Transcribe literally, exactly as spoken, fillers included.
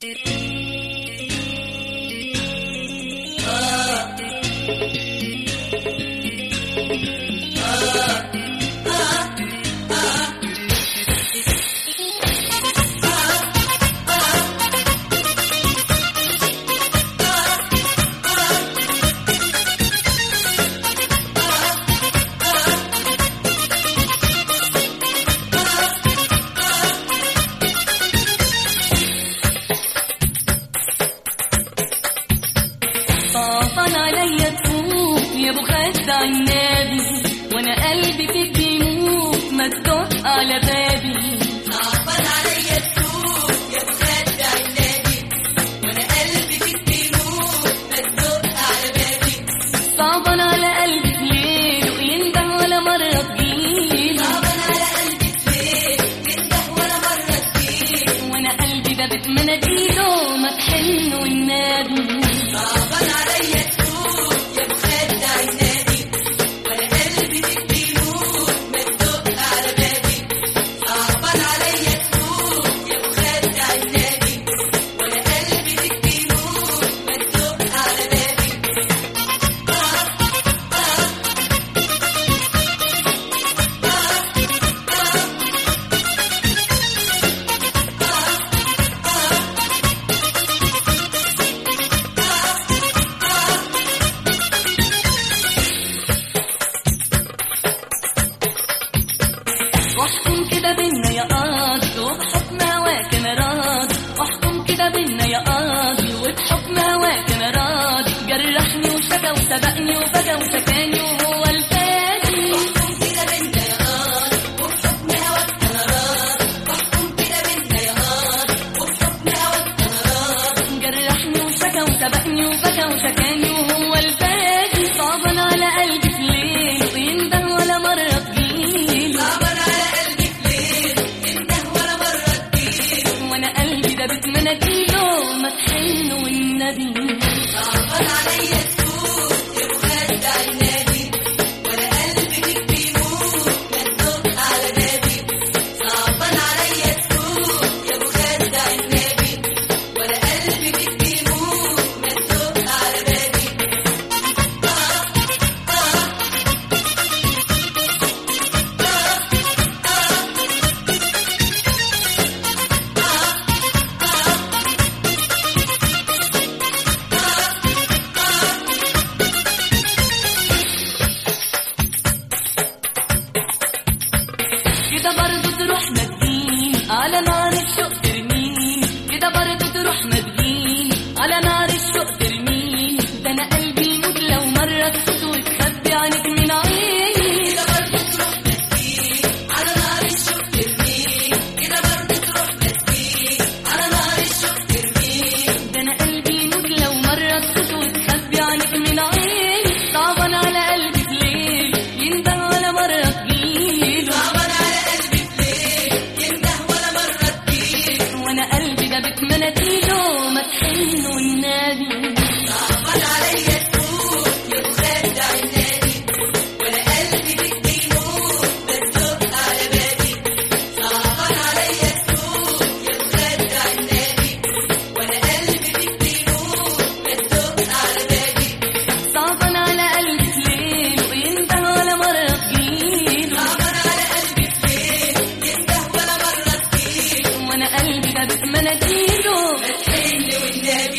صعبان عليا تفوت يا ابو خد عنابي، وانا قلبي فيك بيموت ما تدق على بابي. صعبان عليا تفوت يا ابو خد عنابي، وانا قلبي فيك بيموت ما تدق على بابي. صعبان على قلبي في ليل وينده ولا مرة تجيلي. صعبان على قلبي في ليل ينده ولا مرة تجيلي، وانا قلبي ده بيت مناديله ما تحن والنبي. صعبان عليا تفوت يا ابو خد عنابي، وانا قلبي فيك بيموت ما تدق على بابي. صعبان عليا تفوت يا ابو خد عنابي، وانا قلبي فيك بيموت ما تدق على بابي. واحكم كده بينا يا قاضي وبحكم هواك انا راضي. واحكم كده بينا يا قاضي وبحكم هواك انا راضي. جرحني وشكى وسبقني وبكى وشكاني وهو الفادي. واحكم كده بينا يا قاضي وبحكم هواك انا راضي. واحكم كده بينا يا قاضي وبحكم هواك انا راضي. جرحني وشكى وسبقني وبكى وشكاني وهو الفادي. صعبان على قلبي في ليل وينده ولا مرة تجيلي. صعبان على قلبي في ليل ينده ولا مرة تجيلي، وانا قلبي ده بيت مناديله ما تحن والنبي. صعبان عليا تفوت يا ابو خد عنابي، وانا قلبي فيك بيموت ما تدق على بابي. صعبان عليا تفوت يا ابو خد عنابي، وانا قلبي فيك بيموت ما تدق على بابي. كده برضو تروح مدين على نار الشوق ترميني. كده برضو تروح مدين على نار الشوق ترميني. ده انا قلبي يموت لو مرة تفوت وتخبي عنك من عيني. كده برضه تروح مسكين على نار الشوق ترميني. كده برضه تروح مسكين على نار الشوق ترميني. ده انا قلبي يموت لو مرة تفوت وتخبي عنك من عيني. صعبان على قلبي في ليل ينده ولا مرة تجيله. صعبان على قلبي في ليل ينده ولا مرة تجيلي، وانا قلبي ده بيت مناديله ما تحن والنبي. صعبان عليا تفوت يا ابو خد عنابي، وانا قلبي فيك بيموت ما تدق على بابي. صعبان عليا تفوت يا ابو خد عنابي، وانا قلبي فيك بيموت ما تدق على بابي. صعبان على قلبي في ليل وينده ولا مرة تجيله. صعبان على قلبي في ليل ينده ولا مرة تجيلي، وانا قلبي ده بيت مناديله ما تحن والنبي.